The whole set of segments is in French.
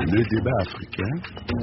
Le débat africain.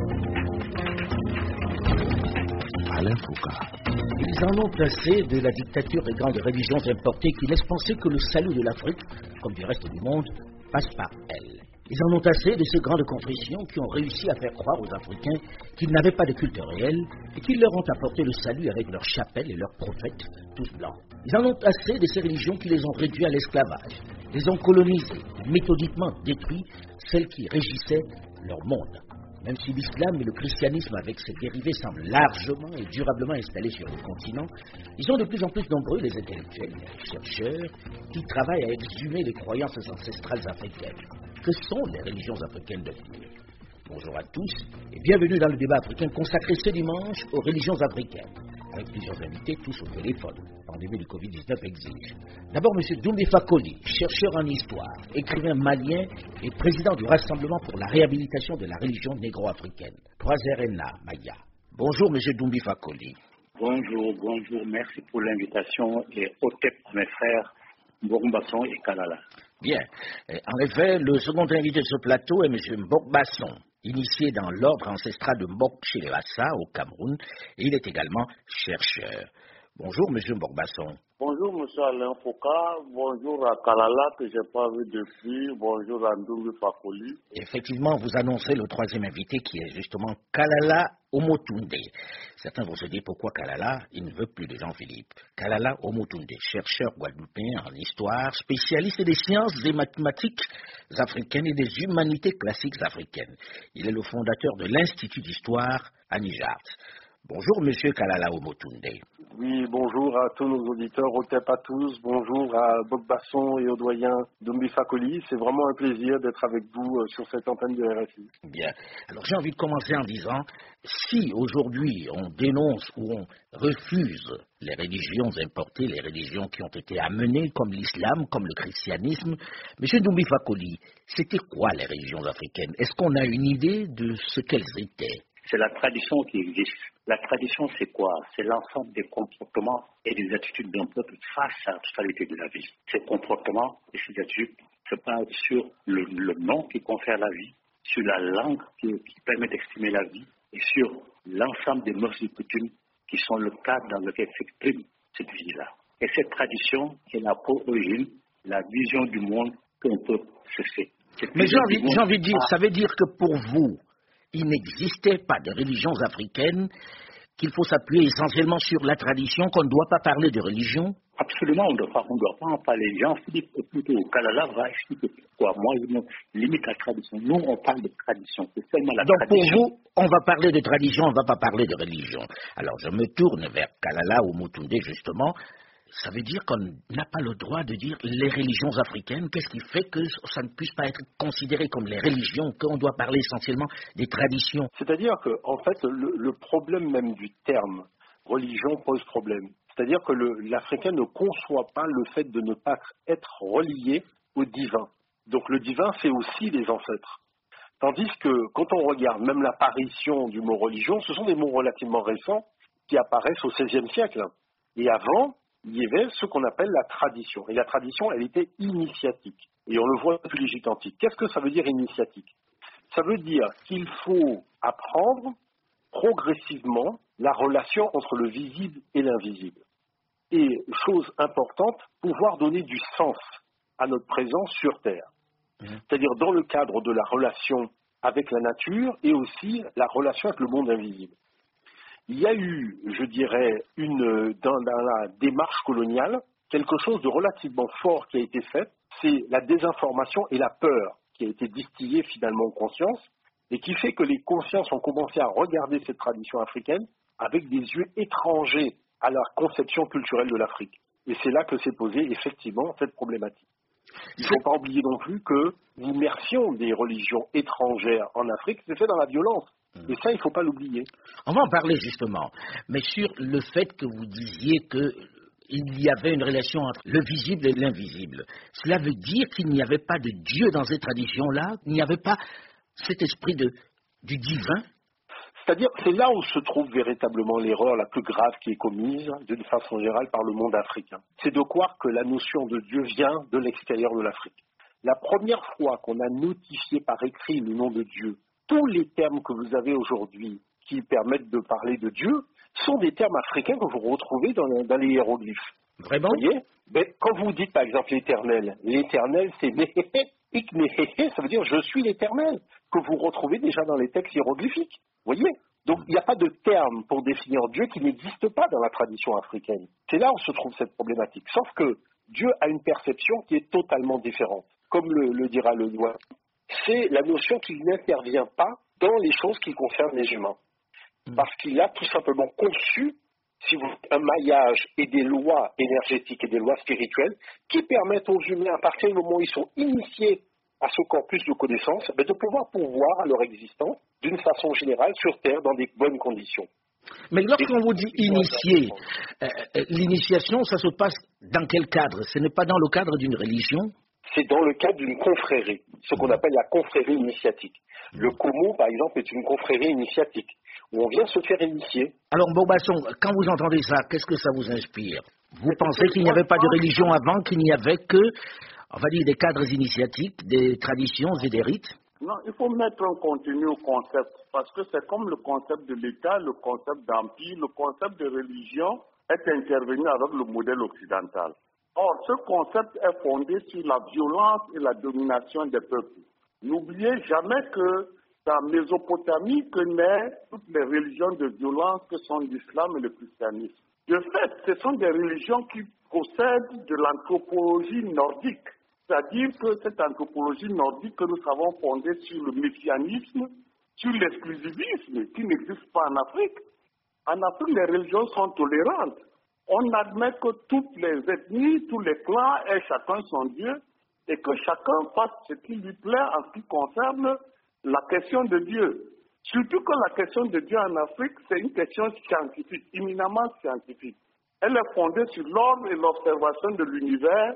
Alain Foucault. Ils en ont assez de la dictature des grandes religions importées qui laissent penser que le salut de l'Afrique, comme du reste du monde, passe par elle. Ils en ont assez de ces grandes contritions qui ont réussi à faire croire aux Africains qu'ils n'avaient pas de culte réel et qu'ils leur ont apporté le salut avec leurs chapelles et leurs prophètes, tous blancs. Ils en ont assez de ces religions qui les ont réduits à l'esclavage, les ont colonisés, méthodiquement détruits celles qui régissaient leur monde. Même si l'islam et le christianisme avec ses dérivés semblent largement et durablement installés sur le continent, ils sont de plus en plus nombreux, les intellectuels, les chercheurs, qui travaillent à exhumer les croyances ancestrales africaines. Que sont les religions africaines devenues? Bonjour à tous et bienvenue dans le débat africain consacré ce dimanche aux religions africaines, avec plusieurs invités, tous au téléphone. La pandémie du Covid-19 exige. D'abord, M. Doumbé Fakoli, chercheur en histoire, écrivain malien et président du Rassemblement pour la réhabilitation de la religion négro-africaine, 3RNA Maya. Bonjour, M. Doumbé Fakoli. Bonjour, merci pour l'invitation et au tête à mes frères Mbokbasson et Kalala. Bien. En effet, le second invité de ce plateau est M. Mbokbasson, initié dans l'ordre ancestral de Mbok chez les Hassa au Cameroun, et il est également chercheur. Bonjour, M. Mbokbasson. Bonjour, M. Alain Foucault. Bonjour à Kalala, que je n'ai pas vu depuis. Bonjour à Ndoumbi Fakoli. Effectivement, vous annoncez le troisième invité qui est justement Kalala Omotunde. Certains vont se dire pourquoi Kalala, il ne veut plus de Jean-Philippe. Kalala Omotunde, chercheur guadeloupéen en histoire, spécialiste des sciences et mathématiques africaines et des humanités classiques africaines. Il est le fondateur de l'Institut d'histoire à Niger. Bonjour, Monsieur Kalala Omotunde. Oui, bonjour à tous nos auditeurs, au TEP à tous. Bonjour à Mbokbasson et au doyen Ndoumbi Fakoli. C'est vraiment un plaisir d'être avec vous sur cette antenne de RFI. Bien. Alors, j'ai envie de commencer en disant, si aujourd'hui on dénonce ou on refuse les religions importées, les religions qui ont été amenées, comme l'islam, comme le christianisme, Monsieur Ndoumbi Fakoli, c'était quoi les religions africaines? Est-ce qu'on a une idée de ce qu'elles étaient? C'est la tradition qui existe. La tradition, c'est quoi? C'est l'ensemble des comportements et des attitudes d'un peuple face à la totalité de la vie. Ces comportements et ces attitudes se basent sur le nom qui confère la vie, sur la langue qui permet d'exprimer la vie et sur l'ensemble des mœurs et coutumes qui sont le cadre dans lequel s'exprime cette vie-là. Et cette tradition, elle a pour origine la vision du monde qu'un peuple se fait. Mais j'ai envie de dire, ça veut dire que pour vous, il n'existait pas de religions africaines, qu'il faut s'appuyer essentiellement sur la tradition, qu'on ne doit pas parler de religion? Absolument, on ne doit pas en parler. Jean-Philippe, plutôt, Kalala va expliquer pourquoi. Moi, je me limite à la tradition. Nous, on parle de tradition. C'est seulement la tradition. Donc pour vous, on va parler de tradition, on ne va pas parler de religion. Alors je me tourne vers Kalala Omotunde, justement. Ça veut dire qu'on n'a pas le droit de dire les religions africaines. Qu'est-ce qui fait que ça ne puisse pas être considéré comme les religions, qu'on doit parler essentiellement des traditions? C'est-à-dire que, en fait, le problème même du terme religion pose problème. C'est-à-dire que l'Africain ne conçoit pas le fait de ne pas être relié au divin. Donc le divin, c'est aussi les ancêtres. Tandis que, quand on regarde même l'apparition du mot religion, ce sont des mots relativement récents qui apparaissent au XVIe siècle. Et avant, il y avait ce qu'on appelle la tradition. Et la tradition, elle était initiatique. Et on le voit depuis l'Égypte antique. Qu'est-ce que ça veut dire initiatique? Ça veut dire qu'il faut apprendre progressivement la relation entre le visible et l'invisible. Et, chose importante, pouvoir donner du sens à notre présence sur Terre. C'est-à-dire dans le cadre de la relation avec la nature et aussi la relation avec le monde invisible. Il y a eu, je dirais, dans la démarche coloniale, quelque chose de relativement fort qui a été fait, c'est la désinformation et la peur qui a été distillée finalement en conscience, et qui fait que les consciences ont commencé à regarder cette tradition africaine avec des yeux étrangers à la conception culturelle de l'Afrique. Et c'est là que s'est posée effectivement cette problématique. Il ne faut pas oublier non plus que l'immersion des religions étrangères en Afrique s'est faite dans la violence. Et ça, il ne faut pas l'oublier. On va en parler justement, mais sur le fait que vous disiez qu'il y avait une relation entre le visible et l'invisible. Cela veut dire qu'il n'y avait pas de Dieu dans ces traditions-là? Il n'y avait pas cet esprit du divin? C'est-à-dire, c'est là où se trouve véritablement l'erreur la plus grave qui est commise, d'une façon générale, par le monde africain. C'est de croire que la notion de Dieu vient de l'extérieur de l'Afrique. La première fois qu'on a notifié par écrit le nom de Dieu tous les termes que vous avez aujourd'hui qui permettent de parler de Dieu sont des termes africains que vous retrouvez dans les hiéroglyphes. Vraiment? Vous voyez? Mais quand vous dites par exemple l'éternel c'est Nehehe, Iknehehe, ça veut dire je suis l'éternel, que vous retrouvez déjà dans les textes hiéroglyphiques. Vous voyez? Donc il n'y a pas de terme pour définir Dieu qui n'existe pas dans la tradition africaine. C'est là où se trouve cette problématique. Sauf que Dieu a une perception qui est totalement différente. Comme le dira le doigt, c'est la notion qu'il n'intervient pas dans les choses qui concernent les humains. Parce qu'il a tout simplement conçu, si vous voulez, un maillage et des lois énergétiques et des lois spirituelles qui permettent aux humains, à partir du moment où ils sont initiés à ce corpus de connaissances, de pouvoir pourvoir à leur existence d'une façon générale sur Terre dans des bonnes conditions. Mais lorsqu'on vous dit initié, l'initiation, ça se passe dans quel cadre? Ce n'est pas dans le cadre d'une religion? C'est dans le cadre d'une confrérie, ce qu'on appelle la confrérie initiatique. Le Komo, par exemple, est une confrérie initiatique, où on vient se faire initier. Alors, Bobasson, quand vous entendez ça, qu'est-ce que ça vous inspire? Vous pensez qu'il n'y avait pas de religion avant, qu'il n'y avait que, on va dire, des cadres initiatiques, des traditions et des rites? Non, il faut mettre un contenu au concept, parce que c'est comme le concept de l'État, le concept d'empire, le concept de religion est intervenu avec le modèle occidental. Or, ce concept est fondé sur la violence et la domination des peuples. N'oubliez jamais que c'est en Mésopotamie que naissent toutes les religions de violence que sont l'islam et le christianisme. De fait, ce sont des religions qui possèdent de l'anthropologie nordique. C'est-à-dire que cette anthropologie nordique que nous avons fondée sur le messianisme, sur l'exclusivisme qui n'existe pas en Afrique. En Afrique, les religions sont tolérantes. On admet que toutes les ethnies, tous les clans aient chacun son Dieu et que chacun fasse ce qui lui plaît en ce qui concerne la question de Dieu. Surtout que la question de Dieu en Afrique, c'est une question scientifique, éminemment scientifique. Elle est fondée sur l'ordre et l'observation de l'univers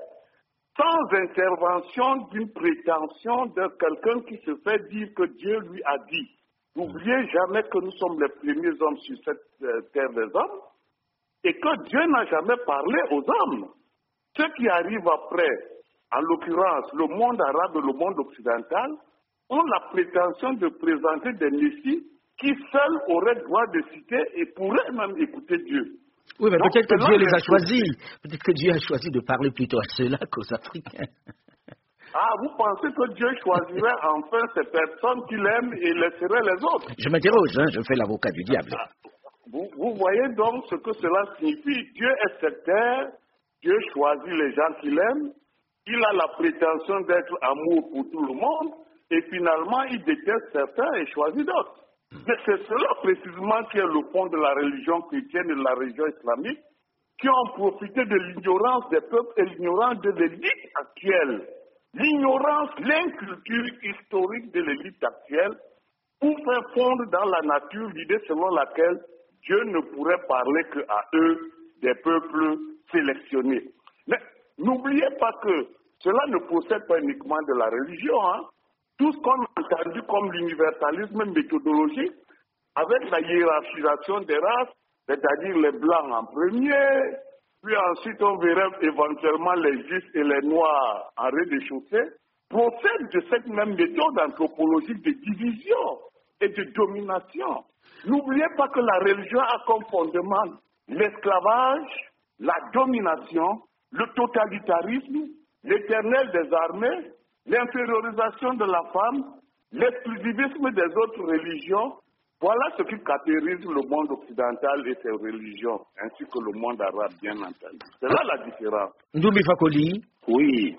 sans intervention d'une prétention de quelqu'un qui se fait dire que Dieu lui a dit. N'oubliez jamais que nous sommes les premiers hommes sur cette terre des hommes et que Dieu n'a jamais parlé aux hommes. Ceux qui arrivent après, en l'occurrence le monde arabe et le monde occidental, ont la prétention de présenter des messies qui seuls auraient droit de citer et pourraient même écouter Dieu. Oui, mais donc, peut-être que Dieu les a choisis. Peut-être que Dieu a choisi de parler plutôt à ceux-là qu'aux Africains. Ah, vous pensez que Dieu choisirait enfin ces personnes qu'il aime et laisserait les autres? Je m'interroge, je fais l'avocat du diable. Vous voyez donc ce que cela signifie. Dieu est sectaire, Dieu choisit les gens qu'il aime, il a la prétention d'être amour pour tout le monde, et finalement il déteste certains et choisit d'autres. Mais c'est cela précisément qui est le fond de la religion chrétienne et de la religion islamique, qui ont profité de l'ignorance des peuples et l'ignorance de l'élite actuelle. L'ignorance, l'inculture historique de l'élite actuelle, pour faire fondre dans la nature l'idée selon laquelle Dieu ne pourrait parler qu'à eux, des peuples sélectionnés. Mais n'oubliez pas que cela ne procède pas uniquement de la religion. Tout ce qu'on a entendu comme l'universalisme méthodologique, avec la hiérarchisation des races, c'est-à-dire les blancs en premier, puis ensuite on verrait éventuellement les juifs et les noirs en rez-de-chaussée, procède de cette même méthode anthropologique de division et de domination. N'oubliez pas que la religion a comme fondement l'esclavage, la domination, le totalitarisme, l'éternel des armées, l'infériorisation de la femme, l'exclusivisme des autres religions. Voilà ce qui caractérise le monde occidental et ses religions, ainsi que le monde arabe, bien entendu. C'est là la différence. Ndoumbi Fakoli. Oui,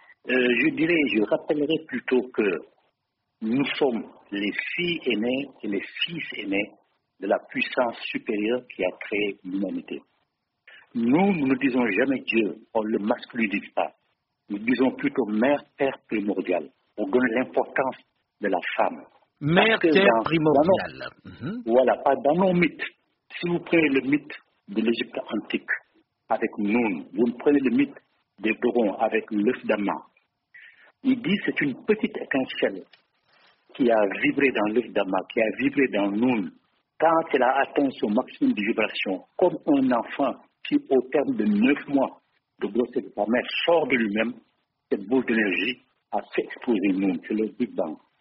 je rappellerai plutôt que nous sommes les filles aînées et les fils aînés de la puissance supérieure qui a créé l'humanité. Nous ne disons jamais Dieu, on ne le masculinise pas. Nous disons plutôt mère, père primordial. On donne l'importance de la femme. Mère, terre primordiale. Voilà, pas dans nos mythes. Si vous prenez le mythe de l'Égypte antique avec Noun, vous prenez le mythe des dragons avec l'œuf d'Amma, il dit que c'est une petite étincelle qui a vibré dans l'œuf d'Amma, qui a vibré dans Noun, quand elle a atteint son maximum de vibration, comme un enfant qui, au terme de 9 mois de grossesse de sa mère, sort de lui-même, cette boule d'énergie a fait exploser Noun, c'est le Big Bang.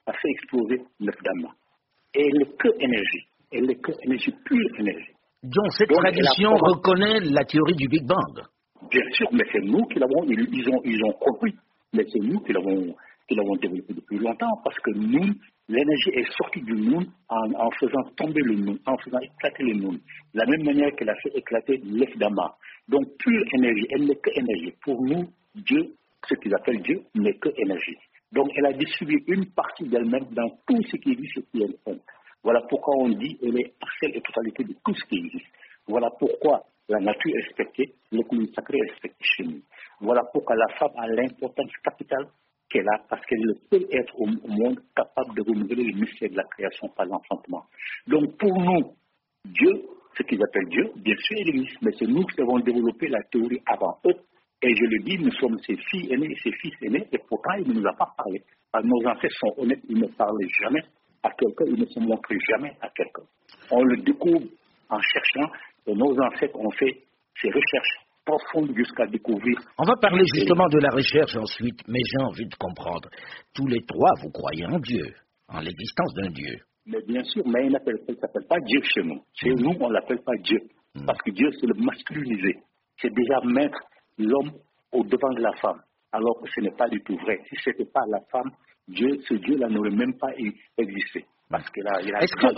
a fait exploser l'œuf d'Ama. Et elle n'est que énergie. Elle n'est que énergie, pure énergie. Donc cette tradition reconnaît la théorie du Big Bang. Bien sûr, mais c'est nous qui l'avons, ils ont compris, mais c'est nous qui l'avons développé depuis longtemps, parce que nous, l'énergie est sortie du monde en faisant tomber le monde, en faisant éclater le monde, de la même manière qu'elle a fait éclater l'œuf d'Ama. Donc pure énergie, elle n'est que énergie. Pour nous, Dieu, ce qu'ils appellent Dieu, n'est que énergie. Donc elle a distribué une partie d'elle-même dans tout ce qui existe et qui est. Voilà pourquoi on dit qu'elle est partielle et totalité de tout ce qui existe. Voilà pourquoi la nature est respectée, l'économie sacrée est respectée chez nous. Voilà pourquoi la femme a l'importance capitale qu'elle a, parce qu'elle est le seul être au monde capable de renouveler le mystère de la création par l'enfantement. Donc pour nous, Dieu, ce qu'ils appellent Dieu, bien sûr il existe, mais c'est nous qui avons développé la théorie avant eux. Et je le dis, nous sommes ses filles aînées et ses fils aînés, et pourtant il ne nous a pas parlé. Nos ancêtres sont honnêtes, ils ne parlaient jamais à quelqu'un, ils ne se montraient jamais à quelqu'un. On le découvre en cherchant, et nos ancêtres ont fait ces recherches profondes jusqu'à découvrir. On va parler justement de la recherche ensuite, mais j'ai envie de comprendre. Tous les trois, vous croyez en Dieu, en l'existence d'un Dieu. Mais bien sûr, mais il ne s'appelle pas Dieu chez nous. Chez nous, on ne l'appelle pas Dieu, parce que Dieu, c'est le masculinisé. C'est déjà mettre l'homme au devant de la femme, alors que ce n'est pas du tout vrai. Si ce n'était pas la femme, ce Dieu-là n'aurait même pas existé. Parce que là,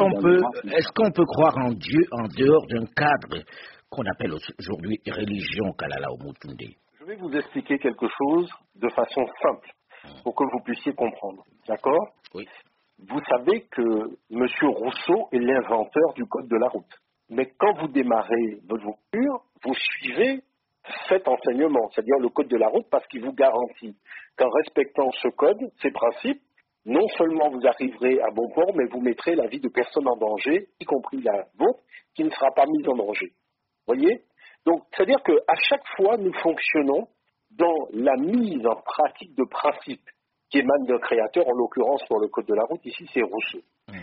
est-ce qu'on peut croire en Dieu en dehors d'un cadre qu'on appelle aujourd'hui religion, Kalala Omutunde? Je vais vous expliquer quelque chose de façon simple pour que vous puissiez comprendre. D'accord? Oui. Vous savez que M. Rousseau est l'inventeur du code de la route. Mais quand vous démarrez votre voiture, vous suivez cet enseignement, c'est-à-dire le code de la route, parce qu'il vous garantit qu'en respectant ce code, ces principes, non seulement vous arriverez à bon port, mais vous mettrez la vie de personnes en danger, y compris la vôtre, qui ne sera pas mise en danger. Vous voyez? Donc, c'est-à-dire qu'à chaque fois, nous fonctionnons dans la mise en pratique de principes qui émanent d'un créateur, en l'occurrence pour le code de la route, ici c'est Rousseau.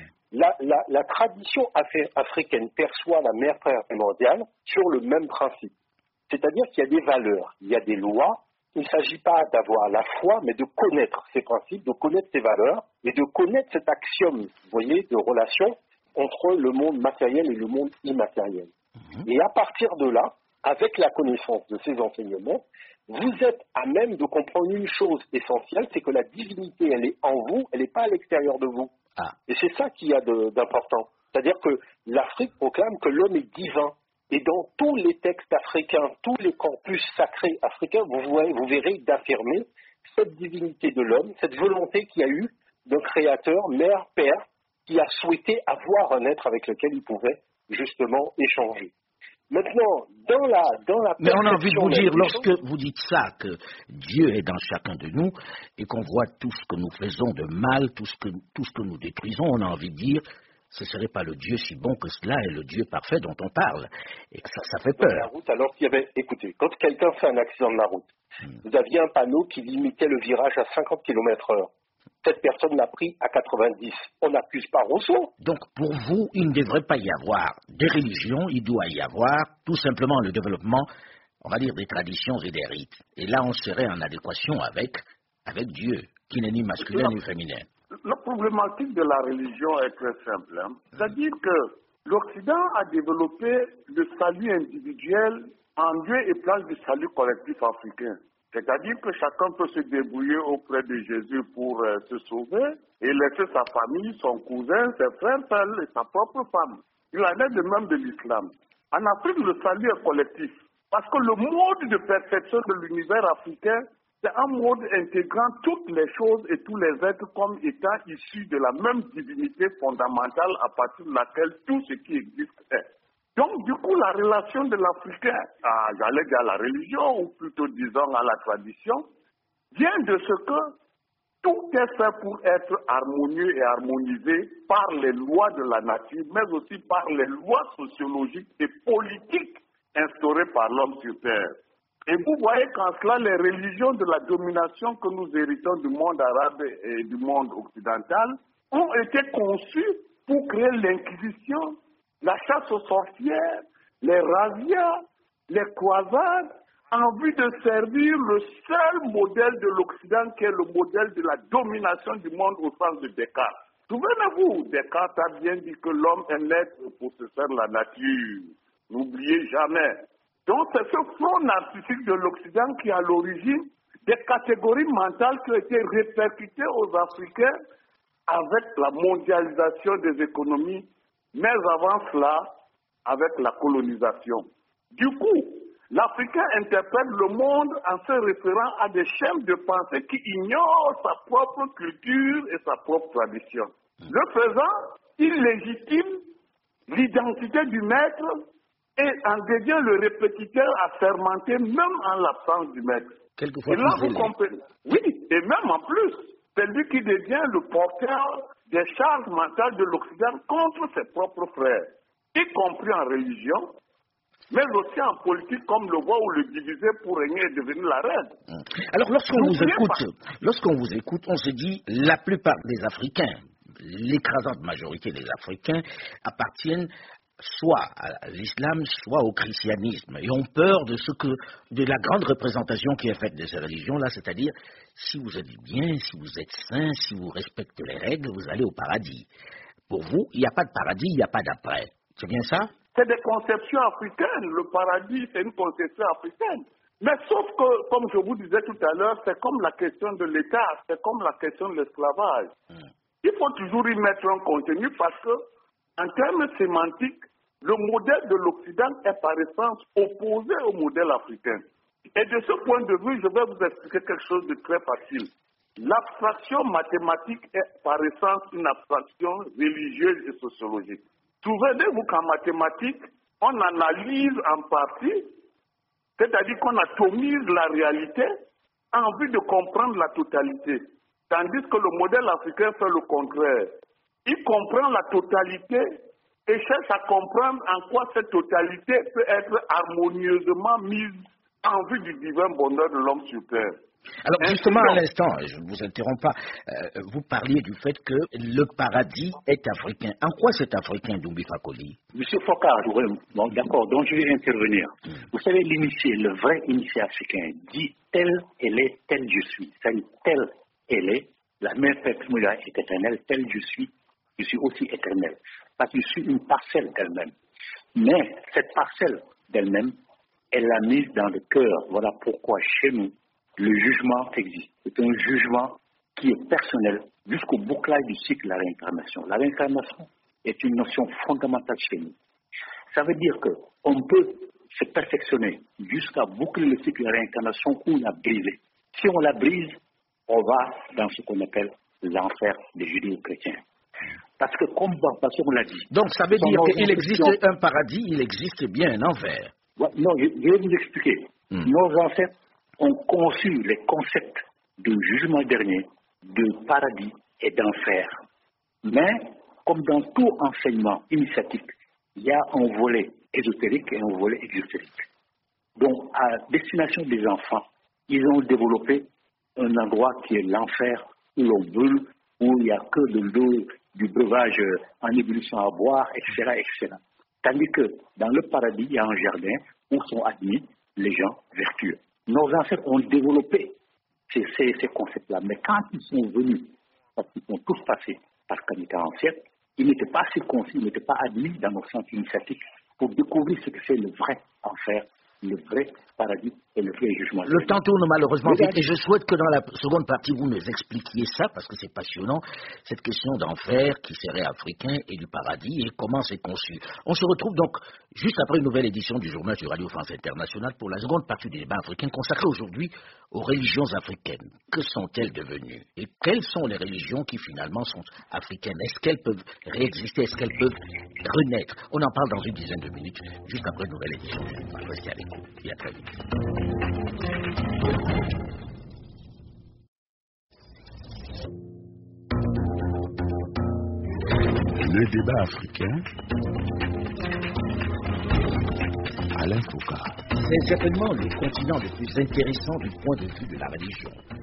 La tradition africaine perçoit la mère primordiale sur le même principe. C'est-à-dire qu'il y a des valeurs, il y a des lois. Il ne s'agit pas d'avoir la foi, mais de connaître ces principes, de connaître ces valeurs et de connaître cet axiome, vous voyez, de relation entre le monde matériel et le monde immatériel. Et à partir de là, avec la connaissance de ces enseignements, vous êtes à même de comprendre une chose essentielle, c'est que la divinité, elle est en vous, elle n'est pas à l'extérieur de vous. Et c'est ça qu'il y a d'important. C'est-à-dire que l'Afrique proclame que l'homme est divin. Et dans tous les textes africains, tous les corpus sacrés africains, vous verrez d'affirmer cette divinité de l'homme, cette volonté qu'il y a eu d'un créateur, mère, père, qui a souhaité avoir un être avec lequel il pouvait justement échanger. Maintenant, dans la mais on a envie de vous dire, lorsque vous dites ça, que Dieu est dans chacun de nous et qu'on voit tout ce que nous faisons de mal, tout ce que nous détruisons, on a envie de dire, ce ne serait pas le Dieu si bon que cela est le Dieu parfait dont on parle. Et ça fait peur. La route, alors qu'il y avait, écoutez, quand quelqu'un fait un accident de la route, vous aviez un panneau qui limitait le virage à 50 km/h. Cette personne l'a pris à 90. On n'accuse pas Rousseau. Donc, pour vous, il ne devrait pas y avoir des religions, il doit y avoir tout simplement le développement, on va dire, des traditions et des rites. Et là, on serait en adéquation avec Dieu, qui n'est ni masculin ni féminin. La problématique de la religion est très simple. C'est-à-dire que l'Occident a développé le salut individuel en lieu et place du salut collectif africain. C'est-à-dire que chacun peut se débrouiller auprès de Jésus pour se sauver et laisser sa famille, son cousin, ses frères seuls et sa propre femme. Il en est de même de l'islam. En Afrique, le salut est collectif. Parce que le mode de perception de l'univers africain, c'est un mode intégrant toutes les choses et tous les êtres comme étant issus de la même divinité fondamentale à partir de laquelle tout ce qui existe est. Donc, du coup, la relation de l'Africain, j'allais dire à la religion, ou plutôt disons à la tradition, vient de ce que tout est fait pour être harmonieux et harmonisé par les lois de la nature, mais aussi par les lois sociologiques et politiques instaurées par l'homme sur Terre. Et vous voyez qu'en cela, les religions de la domination que nous héritons du monde arabe et du monde occidental ont été conçues pour créer l'inquisition, la chasse aux sorcières, les razzias, les croisades, en vue de servir le seul modèle de l'Occident qui est le modèle de la domination du monde au sens de Descartes. Souvenez-vous, Descartes a bien dit que l'homme est l'être possesseur de la nature. N'oubliez jamais. Donc c'est ce front narcissique de l'Occident qui est à l'origine des catégories mentales qui ont été répercutées aux Africains avec la mondialisation des économies, mais avant cela, avec la colonisation. Du coup, l'Africain interprète le monde en se référant à des schèmes de pensée qui ignorent sa propre culture et sa propre tradition. Le faisant, il légitime l'identité du maître et en devient le répétiteur à fermenter même en l'absence du maître. Quelquefois et là, vous comprenez. Oui, et même en plus, c'est lui qui devient le porteur des charges mentales de l'Occident contre ses propres frères, y compris en religion, mais aussi en politique, comme le voit où le diviser pour régner et devenir la reine. Alors, lorsqu'on vous écoute, on se dit la plupart des Africains, l'écrasante majorité des Africains, appartiennent soit à l'islam, soit au christianisme, et ont peur de la grande représentation qui est faite de ces religions-là, c'est-à-dire, si vous êtes bien, si vous êtes saint, si vous respectez les règles, vous allez au paradis. Pour vous, il n'y a pas de paradis, il n'y a pas d'après. C'est bien ça? C'est des conceptions africaines. Le paradis, c'est une conception africaine. Mais sauf que, comme je vous disais tout à l'heure, c'est comme la question de l'État, c'est comme la question de l'esclavage. Il faut toujours y mettre un contenu parce que, en termes sémantiques, le modèle de l'Occident est par essence opposé au modèle africain. Et de ce point de vue, je vais vous expliquer quelque chose de très facile. L'abstraction mathématique est par essence une abstraction religieuse et sociologique. Souvenez-vous qu'en mathématiques, on analyse en partie, c'est-à-dire qu'on atomise la réalité en vue de comprendre la totalité. Tandis que le modèle africain fait le contraire. Il comprend la totalité et cherche à comprendre en quoi cette totalité peut être harmonieusement mise en vue du divin bonheur de l'homme sur terre. Alors justement, à l'instant, je ne vous interromps pas, vous parliez du fait que le paradis est africain. En quoi c'est africain, Doumbé Fakoli? Monsieur Focard, bon, d'accord, donc je vais intervenir. Vous savez, l'initié, le vrai initié africain, dit tel elle est, tel je suis. C'est-à-dire tel elle est, la mère primordiale est éternelle, tel je suis aussi éternel. Parce que je suis une parcelle d'elle-même. Mais cette parcelle d'elle-même, elle l'a mise dans le cœur. Voilà pourquoi chez nous, le jugement existe. C'est un jugement qui est personnel jusqu'au bouclage du cycle de la réincarnation. La réincarnation est une notion fondamentale chez nous. Ça veut dire qu'on peut se perfectionner jusqu'à boucler le cycle de la réincarnation ou la briser. Si on la brise, on va dans ce qu'on appelle l'enfer des judéo-chrétiens. Parce que comme on l'a dit... Donc ça veut dire qu'il existe un paradis, il existe bien un enfer. Non, je vais vous expliquer. Nos ancêtres ont conçu les concepts de jugement dernier, de paradis et d'enfer. Mais, comme dans tout enseignement initiatique, il y a un volet ésotérique et un volet exotérique. Donc, à destination des enfants, ils ont développé un endroit qui est l'enfer, où l'on brûle, où il n'y a que de l'eau, du breuvage en ébullition à boire, etc., etc. Tandis que dans le paradis, il y a un jardin où sont admis les gens vertueux. Nos ancêtres ont développé ces concepts-là. Mais quand ils sont venus, parce qu'ils sont tous passés par Kanita ancienne, ils n'étaient pas circoncis, ils n'étaient pas admis dans nos centres initiatiques pour découvrir ce que c'est le vrai enfer, le vrai paradis et le vrai jugement. Le temps tourne malheureusement vite et je souhaite que dans la seconde partie vous nous expliquiez ça parce que c'est passionnant, cette question d'enfer qui serait africain et du paradis et comment c'est conçu. On se retrouve donc juste après une nouvelle édition du journal sur Radio France Internationale pour la seconde partie du débat africain consacré aujourd'hui aux religions africaines. Que sont-elles devenues? Et quelles sont les religions qui finalement sont africaines? Est-ce qu'elles peuvent réexister? Est-ce qu'elles peuvent renaître? On en parle dans une dizaine de minutes, juste après une nouvelle édition du journal. Restez avec nous et à très vite. Le débat africain, Alain Foucault. C'est certainement le continent le plus intéressant du point de vue de la religion. Parce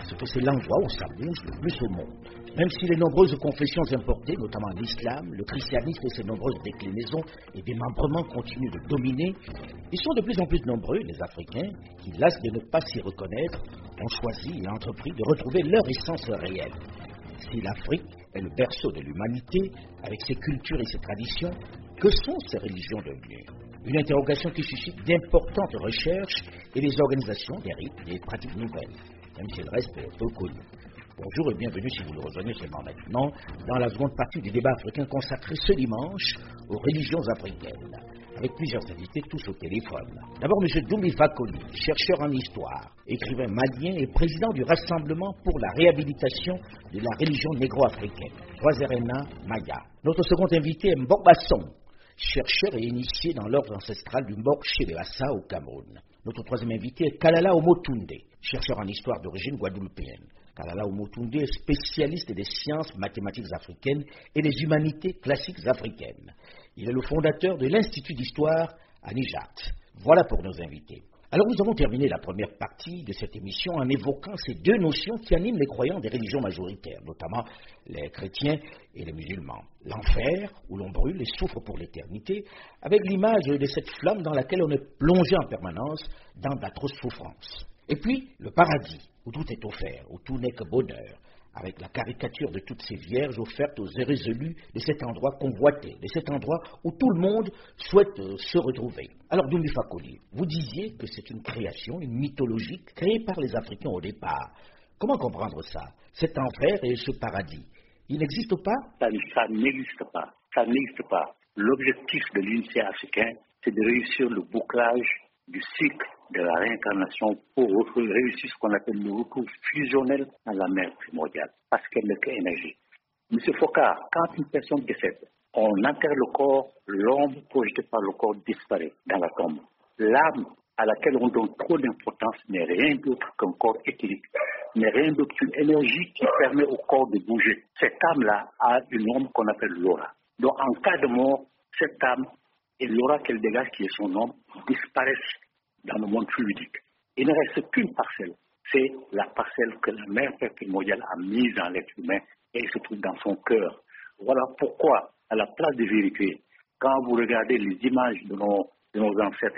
parce que c'est l'endroit où ça bouge le plus au monde. Même si les nombreuses confessions importées, notamment l'islam, le christianisme et ses nombreuses déclinaisons et démembrements continuent de dominer, ils sont de plus en plus nombreux, les Africains, qui, lassent de ne pas s'y reconnaître, ont choisi et entrepris de retrouver leur essence réelle. Si l'Afrique est le berceau de l'humanité, avec ses cultures et ses traditions, que sont ces religions devenues? Une interrogation qui suscite d'importantes recherches et des organisations des rites et des pratiques nouvelles, même si elles restent peu connues. Bonjour et bienvenue si vous le rejoignez seulement maintenant dans la seconde partie du débat africain consacré ce dimanche aux religions africaines, avec plusieurs invités tous au téléphone. D'abord M. Doumi Fakoli, chercheur en histoire, écrivain malien et président du Rassemblement pour la réhabilitation de la religion négro-africaine, Troazerena Maya. Notre second invité est Mbok Basson, chercheur et initié dans l'ordre ancestral du Mbok Chebelassa au Cameroun. Notre troisième invité est Kalala Omotunde, chercheur en histoire d'origine guadeloupéenne. Kalala Omotunde est spécialiste des sciences mathématiques africaines et des humanités classiques africaines. Il est le fondateur de l'Institut d'histoire à Nijat. Voilà pour nos invités. Alors nous avons terminé la première partie de cette émission en évoquant ces deux notions qui animent les croyants des religions majoritaires, notamment les chrétiens et les musulmans. L'enfer, où l'on brûle et souffre pour l'éternité, avec l'image de cette flamme dans laquelle on est plongé en permanence dans d'atroces souffrances. Et puis le paradis, où tout est offert, où tout n'est que bonheur, avec la caricature de toutes ces vierges offertes aux irrésolus de cet endroit convoité, de cet endroit où tout le monde souhaite se retrouver. Alors Doumi Fakoli, vous disiez que c'est une création, une mythologie créée par les Africains au départ. Comment comprendre ça? Cet enfer et ce paradis, ils n'existent pas? Ça n'existe pas. Ça n'existe pas. L'objectif de l'unité africaine, c'est de réussir le bouclage du cycle de la réincarnation pour réussir ce qu'on appelle le retour fusionnel dans la mère primordiale, parce qu'elle n'est qu'énergie. Monsieur Focard, quand une personne décède, on enterre le corps, l'ombre projetée par le corps disparaît dans la tombe. L'âme à laquelle on donne trop d'importance n'est rien d'autre qu'un corps éthérique, n'est rien d'autre qu'une énergie qui permet au corps de bouger. Cette âme-là a une ombre qu'on appelle l'aura. Donc en cas de mort, cette âme et l'aura qu'elle dégage, qui est son ombre, disparaissent dans le monde fluidique. Il ne reste qu'une parcelle. C'est la parcelle que la mère primordiale a mise dans l'être humain et elle se trouve dans son cœur. Voilà pourquoi, à la place de vérité, quand vous regardez les images de nos ancêtres,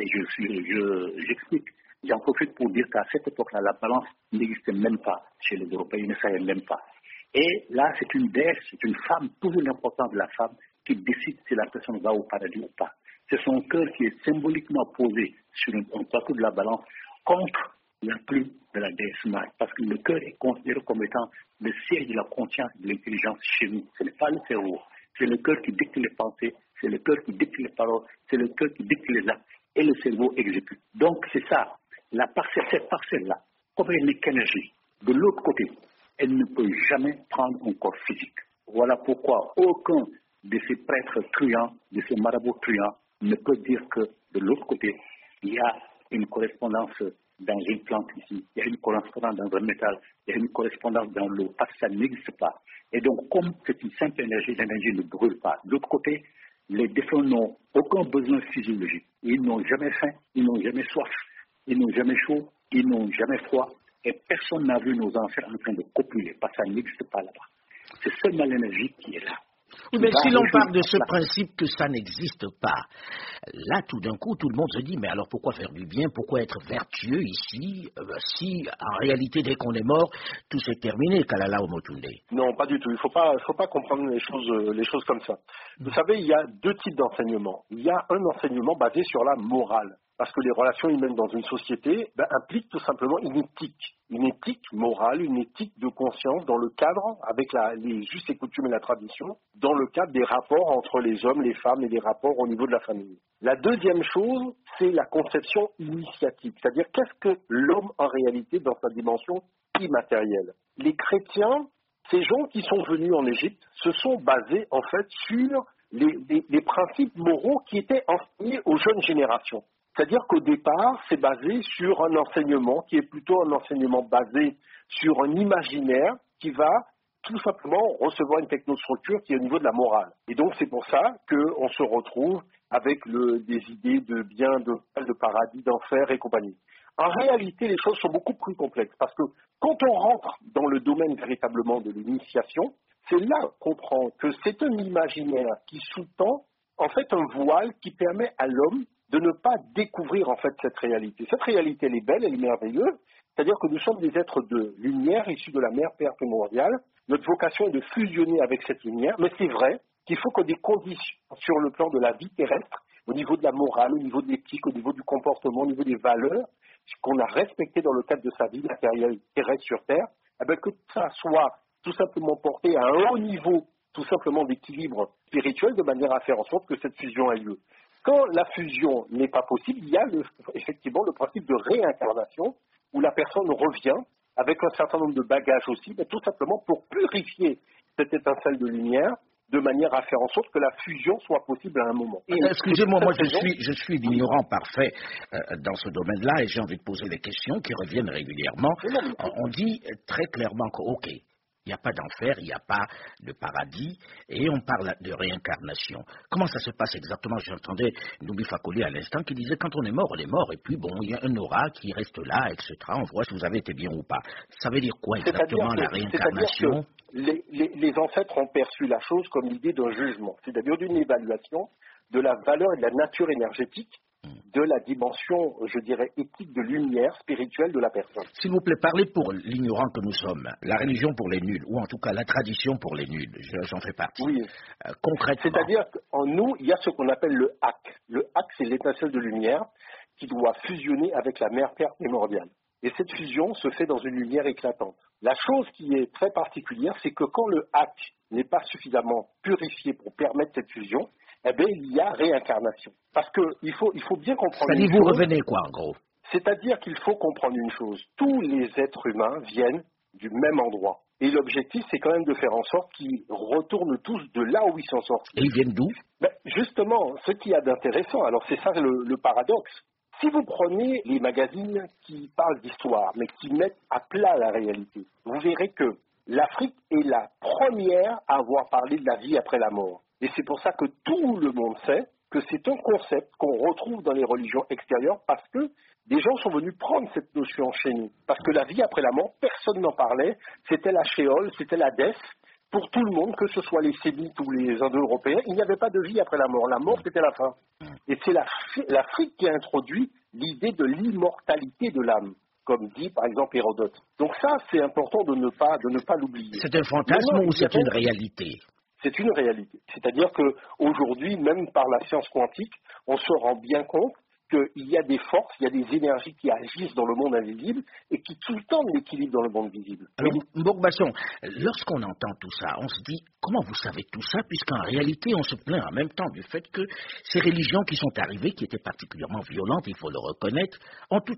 et j'explique, j'en profite pour dire qu'à cette époque-là, la balance n'existait même pas chez les Européens, ils ne savaient même pas. Et là, c'est une déesse, c'est une femme, toujours l'importance de la femme, qui décide si la personne va au paradis ou pas. C'est son cœur qui est symboliquement posé sur un plateau de la balance contre la plume de la déesse mère. Parce que le cœur est considéré comme étant le siège de la conscience et de l'intelligence chez nous. Ce n'est pas le cerveau. C'est le cœur qui dicte les pensées, c'est le cœur qui dicte les paroles, c'est le cœur qui dicte les actes et le cerveau exécute. Donc c'est ça, cette parcelle-là, comme elle n'est qu'énergie, de l'autre côté, elle ne peut jamais prendre un corps physique. Voilà pourquoi aucun de ces prêtres truands, de ces marabouts truands, ne peut dire que de l'autre côté, il y a une correspondance dans une plante ici, il y a une correspondance dans un métal, il y a une correspondance dans l'eau, parce que ça n'existe pas. Et donc, comme c'est une simple énergie, l'énergie ne brûle pas. De l'autre côté, les défunts n'ont aucun besoin physiologique. Ils n'ont jamais faim, ils n'ont jamais soif, ils n'ont jamais chaud, ils n'ont jamais froid. Et personne n'a vu nos ancêtres en train de copuler, parce que ça n'existe pas là-bas. C'est seulement l'énergie qui est là. Oui, mais si l'on part de ce principe que ça n'existe pas, là, tout d'un coup, tout le monde se dit, mais alors pourquoi faire du bien, pourquoi être vertueux ici, si en réalité, dès qu'on est mort, tout s'est terminé, Kalala Omotunde? Non, pas du tout. Il faut pas comprendre les choses comme ça. Vous savez, il y a deux types d'enseignements. Il y a un enseignement basé sur la morale. Parce que les relations humaines dans une société impliquent tout simplement une éthique morale, une éthique de conscience dans le cadre, avec les us et coutumes et la tradition, dans le cadre des rapports entre les hommes, les femmes et des rapports au niveau de la famille. La deuxième chose, c'est la conception initiatique, c'est-à-dire qu'est-ce que l'homme en réalité dans sa dimension immatérielle. Les chrétiens, ces gens qui sont venus en Égypte, se sont basés en fait sur les principes moraux qui étaient enseignés aux jeunes générations. C'est-à-dire qu'au départ, c'est basé sur un enseignement qui est plutôt un enseignement basé sur un imaginaire qui va tout simplement recevoir une technostructure qui est au niveau de la morale. Et donc c'est pour ça qu'on se retrouve avec des idées de bien, de mal, de paradis, d'enfer et compagnie. En réalité, les choses sont beaucoup plus complexes parce que quand on rentre dans le domaine véritablement de l'initiation, c'est là qu'on comprend que c'est un imaginaire qui sous-tend en fait un voile qui permet à l'homme de ne pas découvrir en fait cette réalité. Cette réalité, elle est belle, elle est merveilleuse, c'est-à-dire que nous sommes des êtres de lumière issus de la mère Père primordiale. Notre vocation est de fusionner avec cette lumière, mais c'est vrai qu'il faut que des conditions sur le plan de la vie terrestre, au niveau de la morale, au niveau de l'éthique, au niveau du comportement, au niveau des valeurs, qu'on a respectées dans le cadre de sa vie matérielle terrestre sur Terre, que ça soit tout simplement porté à un haut niveau, tout simplement d'équilibre spirituel, de manière à faire en sorte que cette fusion ait lieu. Quand la fusion n'est pas possible, il y a effectivement le principe de réincarnation, où la personne revient avec un certain nombre de bagages aussi, mais tout simplement pour purifier cette étincelle de lumière, de manière à faire en sorte que la fusion soit possible à un moment. Excusez-moi, moi je suis l'ignorant parfait dans ce domaine-là et j'ai envie de poser des questions qui reviennent régulièrement. On dit très clairement que, ok, il n'y a pas d'enfer, il n'y a pas de paradis, et on parle de réincarnation. Comment ça se passe exactement? J'entendais Noubi Fakoli à l'instant qui disait quand on est mort, et puis bon, il y a un aura qui reste là, etc. On voit si vous avez été bien ou pas. Ça veut dire quoi exactement la réincarnation? Les ancêtres ont perçu la chose comme l'idée d'un jugement, c'est-à-dire d'une évaluation de la valeur et de la nature énergétique de la dimension, je dirais, éthique de lumière spirituelle de la personne. S'il vous plaît, parlez pour l'ignorant que nous sommes, la religion pour les nuls, ou en tout cas la tradition pour les nuls, j'en fais partie. Oui. Concrètement. C'est-à-dire qu'en nous, il y a ce qu'on appelle le hak. Le hak, c'est l'étincelle de lumière qui doit fusionner avec la mère Terre primordiale. Et cette fusion se fait dans une lumière éclatante. La chose qui est très particulière, c'est que quand le hak n'est pas suffisamment purifié pour permettre cette fusion, il y a réincarnation. Parce qu'il faut bien comprendre une chose. Ça dit, vous revenez quoi, en gros? C'est-à-dire qu'il faut comprendre une chose. Tous les êtres humains viennent du même endroit. Et l'objectif, c'est quand même de faire en sorte qu'ils retournent tous de là où ils sont sortis. Et ils viennent d'où? Justement, ce qu'il y a d'intéressant, alors c'est ça le paradoxe. Si vous prenez les magazines qui parlent d'histoire, mais qui mettent à plat la réalité, vous verrez que l'Afrique est la première à avoir parlé de la vie après la mort. Et c'est pour ça que tout le monde sait que c'est un concept qu'on retrouve dans les religions extérieures parce que des gens sont venus prendre cette notion chez nous. Parce que la vie après la mort, personne n'en parlait. C'était la Sheol, c'était la Death. Pour tout le monde, que ce soit les Sémites ou les Indo-Européens, il n'y avait pas de vie après la mort. La mort, c'était la fin. Et c'est l'Afrique qui a introduit l'idée de l'immortalité de l'âme, comme dit par exemple Hérodote. Donc ça, c'est important de ne pas l'oublier. C'est un fantasme ou c'est une réalité? C'est une réalité. C'est-à-dire qu'aujourd'hui, même par la science quantique, on se rend bien compte qu'il y a des forces, il y a des énergies qui agissent dans le monde invisible et qui tout le temps l'équilibrent dans le monde visible. Alors, Mbok-Basson, lorsqu'on entend tout ça, on se dit, comment vous savez tout ça? Puisqu'en réalité, on se plaint en même temps du fait que ces religions qui sont arrivées, qui étaient particulièrement violentes, il faut le reconnaître, ont tout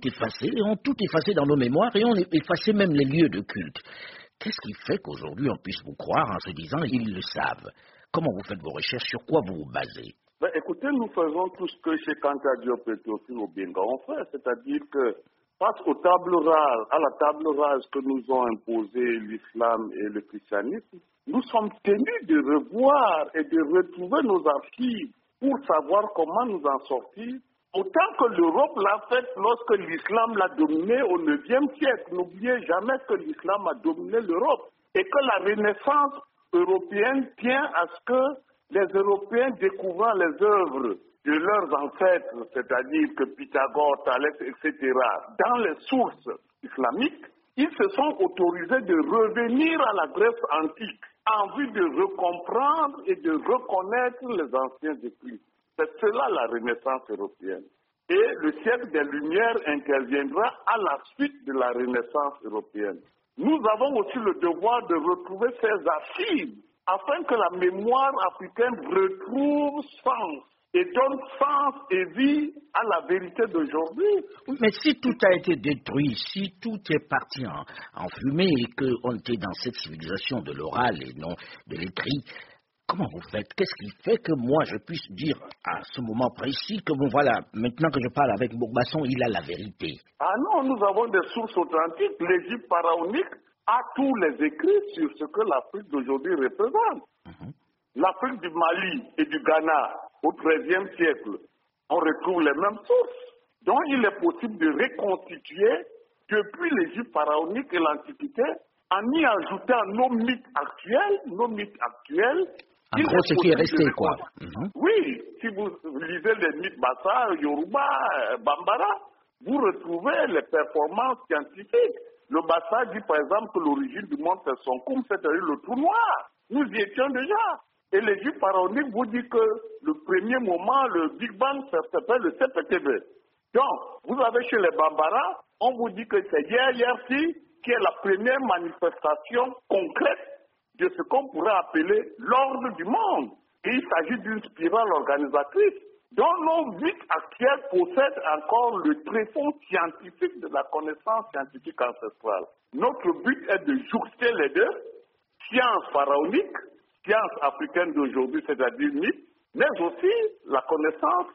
effacé dans nos mémoires et ont effacé même les lieux de culte. Qu'est-ce qui fait qu'aujourd'hui on puisse vous croire en se disant ils le savent? Comment vous faites vos recherches? Sur quoi vous vous basez? Écoutez, nous faisons tout ce que chez Kanta Diop et Théophile Obienga on fait, c'est-à-dire que face à la table rase que nous ont imposé l'islam et le christianisme, nous sommes tenus de revoir et de retrouver nos archives pour savoir comment nous en sortir. Autant que l'Europe l'a fait lorsque l'islam l'a dominé au IXe siècle. N'oubliez jamais que l'islam a dominé l'Europe et que la Renaissance européenne tient à ce que les Européens découvrant les œuvres de leurs ancêtres, c'est-à-dire que Pythagore, Thalès, etc., dans les sources islamiques, ils se sont autorisés de revenir à la Grèce antique en vue de recomprendre et de reconnaître les anciens écrits. C'est cela la Renaissance européenne. Et le siècle des Lumières interviendra à la suite de la Renaissance européenne. Nous avons aussi le devoir de retrouver ces archives afin que la mémoire africaine retrouve sens et donne sens et vie à la vérité d'aujourd'hui. Mais si tout a été détruit, si tout est parti en fumée et qu'on était dans cette civilisation de l'oral et non de l'écrit, comment vous faites? Qu'est-ce qui fait que moi je puisse dire à ce moment précis que bon voilà, maintenant que je parle avec Mbok-Basson, il a la vérité? Ah non, nous avons des sources authentiques. L'Égypte pharaonique a tous les écrits sur ce que l'Afrique d'aujourd'hui représente. L'Afrique du Mali et du Ghana au XIIIe siècle, on retrouve les mêmes sources. dont il est possible de reconstituer depuis l'Égypte pharaonique et l'Antiquité, en y ajoutant nos mythes actuels. En gros, ce qui est resté, quoi. Oui, si vous lisez les mythes Bassa, Yoruba, Bambara, vous retrouvez les performances scientifiques. Le Bassa dit par exemple que l'origine du monde c'est son Sonkoum, c'est-à-dire le trou noir. Nous y étions déjà. Et l'Égypte pharaonique vous dit que le premier moment, le Big Bang, ça s'appelle le CPTB. Donc, vous avez chez les Bambara, on vous dit que c'est Yersi qui est la première manifestation concrète de ce qu'on pourrait appeler l'ordre du monde. Et il s'agit d'une spirale organisatrice dont nos mythes actuels possèdent encore le tréfonds scientifique de la connaissance scientifique ancestrale. Notre but est de jouxter les deux, science pharaonique, science africaine d'aujourd'hui, c'est-à-dire mythe, mais aussi la connaissance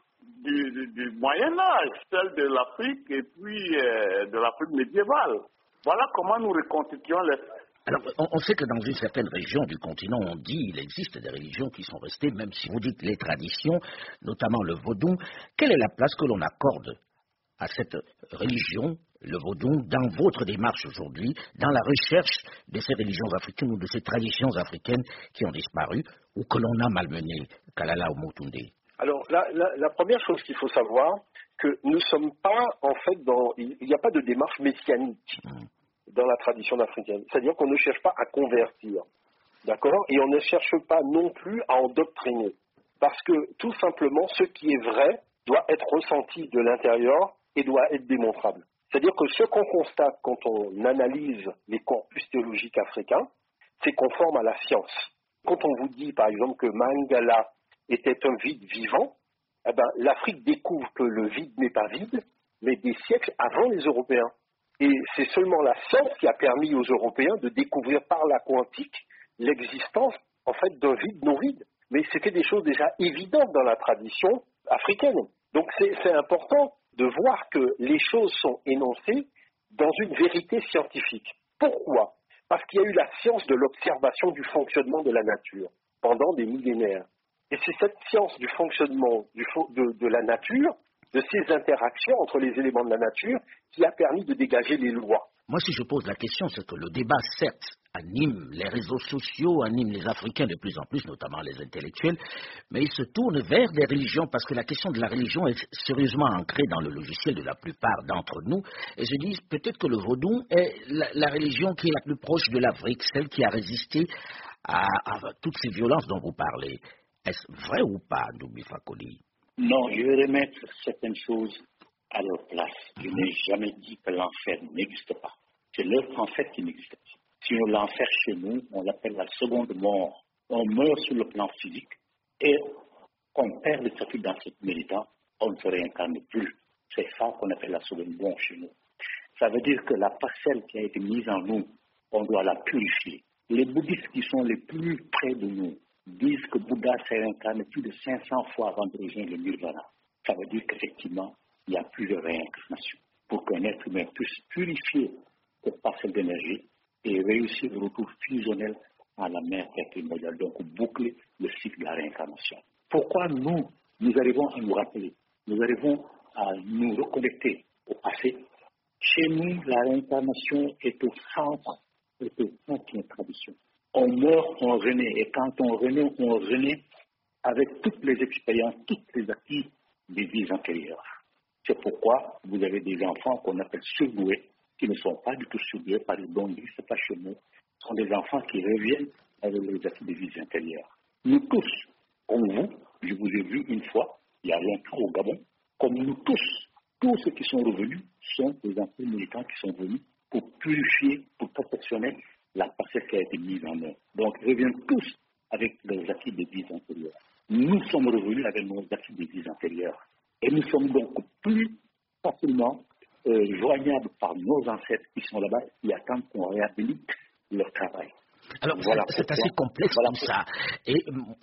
du Moyen-Âge, celle de l'Afrique et puis de l'Afrique médiévale. Voilà comment nous reconstituons les... Alors, on sait que dans une certaine région du continent, on dit qu'il existe des religions qui sont restées, même si vous dites les traditions, notamment le vaudou. Quelle est la place que l'on accorde à cette religion, le vaudou, dans votre démarche aujourd'hui, dans la recherche de ces religions africaines ou de ces traditions africaines qui ont disparu ou que l'on a malmenées, Kalala ou Motunde? Alors, la première chose qu'il faut savoir, que nous ne sommes pas, en fait, il n'y a pas de démarche messianique dans la tradition africaine. C'est-à-dire qu'on ne cherche pas à convertir, d'accord? Et on ne cherche pas non plus à endoctriner. Parce que, tout simplement, ce qui est vrai doit être ressenti de l'intérieur et doit être démontrable. C'est-à-dire que ce qu'on constate quand on analyse les corpus théologiques africains, c'est conforme à la science. Quand on vous dit, par exemple, que Mangala était un vide vivant, eh ben, l'Afrique découvre que le vide n'est pas vide, mais des siècles avant les Européens. Et c'est seulement la science qui a permis aux Européens de découvrir par la quantique l'existence, en fait, d'un vide non vide. Mais c'était des choses déjà évidentes dans la tradition africaine. Donc c'est important de voir que les choses sont énoncées dans une vérité scientifique. Pourquoi? Parce qu'il y a eu la science de l'observation du fonctionnement de la nature pendant des millénaires. Et c'est cette science du fonctionnement de la nature, de ces interactions entre les éléments de la nature, qui a permis de dégager les lois. Moi, si je pose la question, c'est que le débat, certes, anime les réseaux sociaux, anime les Africains de plus en plus, notamment les intellectuels, mais il se tourne vers des religions, parce que la question de la religion est sérieusement ancrée dans le logiciel de la plupart d'entre nous. Et je dis peut-être que le vaudou est la religion qui est la plus proche de l'Afrique, celle qui a résisté à toutes ces violences dont vous parlez. Est-ce vrai ou pas, Doumbé Fakoli? Non, je vais remettre certaines choses à leur place. Je n'ai jamais dit que l'enfer n'existe pas. C'est l'œuvre en fait qui n'existe pas. Sinon, l'enfer chez nous, on l'appelle la seconde mort. On meurt sur le plan physique et on perd le statut d'ancêtre militant, on ne se réincarne plus. C'est ça qu'on appelle la seconde mort chez nous. Ça veut dire que la parcelle qui a été mise en nous, on doit la purifier. Les bouddhistes qui sont les plus près de nous disent que Bouddha s'est réincarné plus de 500 fois avant de rejoindre le nirvana. Ça veut dire qu'effectivement, il y a plusieurs réincarnations pour qu'un être humain puisse purifier cette parcelle d'énergie et réussir le retour fusionnel à la mère terre primordiale, donc boucler le cycle de la réincarnation. Pourquoi nous arrivons à nous rappeler, nous arrivons à nous reconnecter au passé? Chez nous, la réincarnation est au centre de notre tradition. On meurt, on renaît, et quand on renaît avec toutes les expériences, toutes les acquis des vies antérieures. C'est pourquoi vous avez des enfants qu'on appelle surdoués, qui ne sont pas du tout surdoués par les dons, c'est pas chez nous. Ce sont des enfants qui reviennent avec les acquis des vies antérieures. Nous tous, comme vous, je vous ai vu une fois, il y a longtemps au Gabon, comme nous tous ceux qui sont revenus sont des anciens militants qui sont venus pour purifier, pour perfectionner la parcelle qui a été mise en œuvre. Donc, ils reviennent tous avec les acquis des vies antérieures. Nous sommes revenus avec nos acquis des vies antérieures. Et nous sommes donc plus facilement joignables par nos ancêtres qui sont là-bas, qui attendent qu'on réhabilite leur travail. Alors, voilà, c'est assez complexe comme ça. Et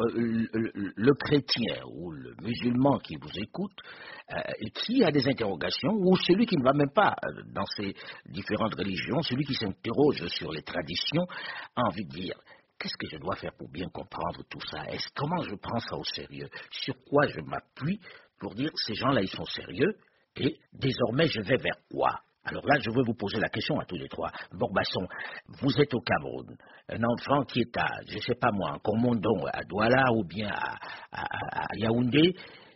le chrétien ou le musulman qui vous écoute, qui a des interrogations, ou celui qui ne va même pas dans ces différentes religions, celui qui s'interroge sur les traditions, a envie de dire, qu'est-ce que je dois faire pour bien comprendre tout ça? Comment je prends ça au sérieux? Sur quoi je m'appuie pour dire, ces gens-là, ils sont sérieux, Et désormais, je vais vers quoi? Alors là, je veux vous poser la question à tous les trois. Borbasson, vous êtes au Cameroun, un enfant qui est à, je ne sais pas moi, en Komondon, à Douala ou bien à Yaoundé,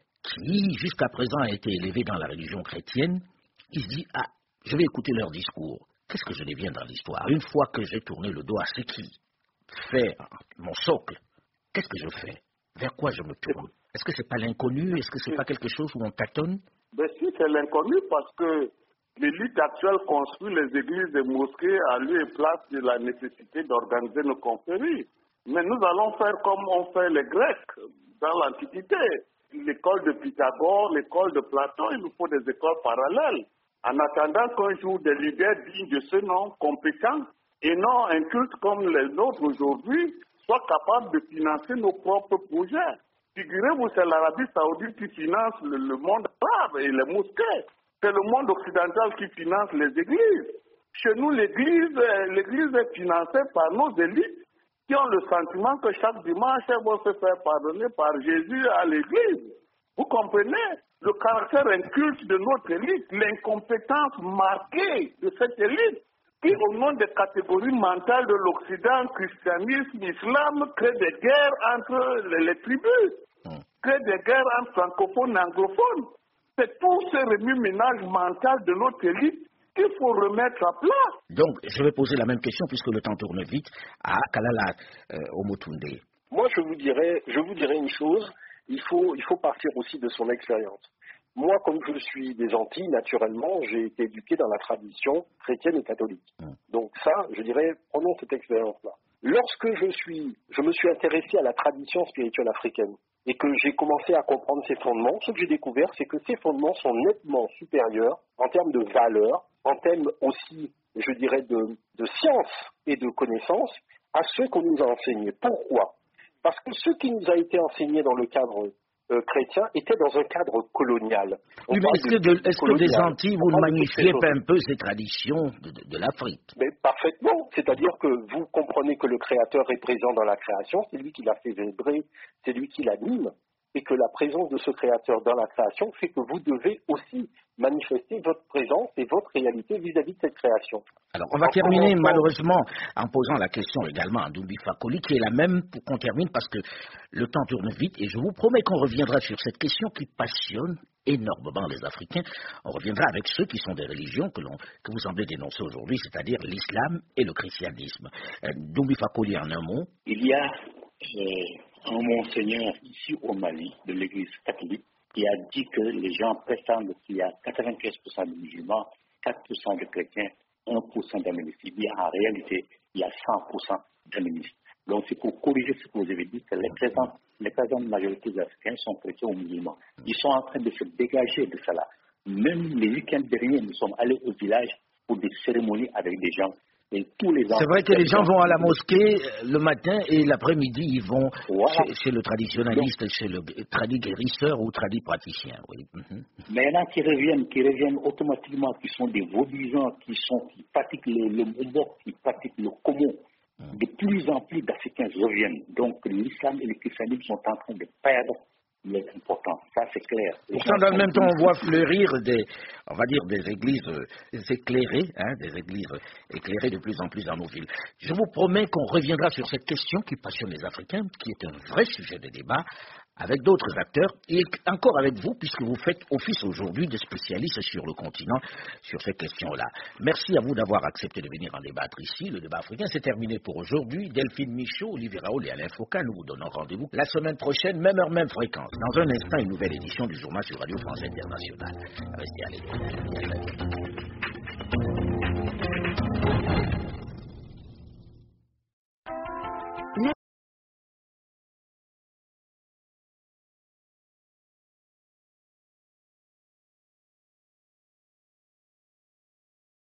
qui jusqu'à présent a été élevé dans la religion chrétienne, il se dit, ah, je vais écouter leur discours. Qu'est-ce que je deviens dans l'histoire? Une fois que j'ai tourné le dos à ce qui fait mon socle, qu'est-ce que je fais? Vers quoi je me tourne? Est-ce que c'est pas l'inconnu? Est-ce que c'est pas quelque chose où on tâtonne? Ben si, c'est l'inconnu parce que l'élite actuelle construit les églises et mosquées à lieu et place de la nécessité d'organiser nos confréries. Mais nous allons faire comme ont fait les Grecs dans l'Antiquité. L'école de Pythagore, l'école de Platon, il nous faut des écoles parallèles. En attendant qu'un jour des leaders dignes de ce nom, compétents, et non un culte comme les nôtres aujourd'hui, soient capables de financer nos propres projets. Figurez-vous, c'est l'Arabie Saoudite qui finance le monde arabe et les mosquées. C'est le monde occidental qui finance les églises. Chez nous, l'église est financée par nos élites qui ont le sentiment que chaque dimanche, elles vont se faire pardonner par Jésus à l'église. Vous comprenez le caractère inculte de notre élite, l'incompétence marquée de cette élite qui, au nom des catégories mentales de l'Occident, christianisme, islam, crée des guerres entre les tribus, crée des guerres entre francophones et anglophones. C'est tout ce remue-ménage mental de notre élite qu'il faut remettre à plat. Donc, je vais poser la même question, puisque le temps tourne vite, à Kalala Omotunde. Moi, je vous dirais une chose, il faut partir aussi de son expérience. Moi, comme je suis des Antilles, naturellement, j'ai été éduqué dans la tradition chrétienne et catholique. Donc ça, je dirais, prenons cette expérience-là. Lorsque je me suis intéressé à la tradition spirituelle africaine et que j'ai commencé à comprendre ses fondements, ce que j'ai découvert, c'est que ces fondements sont nettement supérieurs en termes de valeurs, en termes aussi, je dirais, de science et de connaissances à ceux qu'on nous a enseignés. Pourquoi? Parce que ce qui nous a été enseigné dans le cadre chrétien était dans un cadre colonial. Oui, mais est-ce que des Antilles, vous ne magnifiez pas un peu ces traditions de l'Afrique? Mais parfaitement. C'est-à-dire que vous comprenez que le Créateur est présent dans la création, c'est lui qui l'a fait vibrer, c'est lui qui l'anime, et que la présence de ce Créateur dans la création fait que vous devez aussi manifester votre présence et votre réalité vis-à-vis de cette création. Alors, on va terminer malheureusement en posant la question également à Doumbouya Fakoli, qui est la même pour qu'on termine parce que le temps tourne vite et je vous promets qu'on reviendra sur cette question qui passionne énormément les Africains. On reviendra avec ceux qui sont des religions que vous semblez dénoncer aujourd'hui, c'est-à-dire l'islam et le christianisme. Doumbouya Fakoli, en un mot. Il y a un monseigneur ici au Mali de l'église catholique qui a dit que les gens prétendent qu'il y a 95% de musulmans, 4% de chrétiens, 1% d'animistes. Il dit en réalité, il y a 100% d'animistes. Donc c'est pour corriger ce que vous avez dit, que les présentes majorités des Africains sont chrétiens ou musulmans. Ils sont en train de se dégager de cela. Même les week-ends derniers, nous sommes allés au village pour des cérémonies avec des gens. C'est vrai que les gens vont à la mosquée le matin et l'après-midi, ils vont chez le traditionnaliste, chez le tradit guérisseur ou tradit praticien. Oui. Mais il y en a qui reviennent automatiquement, qui sont des vaudisants, qui pratiquent le mbok, qui pratiquent le komo. De plus en plus d'Africains reviennent. Donc l'islam et le christianisme sont en train de perdre l'importance. Ça, c'est clair. Pourtant, dans le même temps, on voit fleurir des églises éclairées, des églises éclairées de plus en plus dans nos villes. Je vous promets qu'on reviendra sur cette question qui passionne les Africains, qui est un vrai sujet de débat, avec d'autres acteurs, et encore avec vous, puisque vous faites office aujourd'hui de spécialistes sur le continent, sur ces questions-là. Merci à vous d'avoir accepté de venir en débattre ici. Le débat africain, c'est terminé pour aujourd'hui. Delphine Michaud, Olivier Raoul et Alain Foucault, nous vous donnons rendez-vous la semaine prochaine, même heure, même fréquence. Dans un instant, une nouvelle édition du journal sur Radio France Internationale. Restez à l'écoute.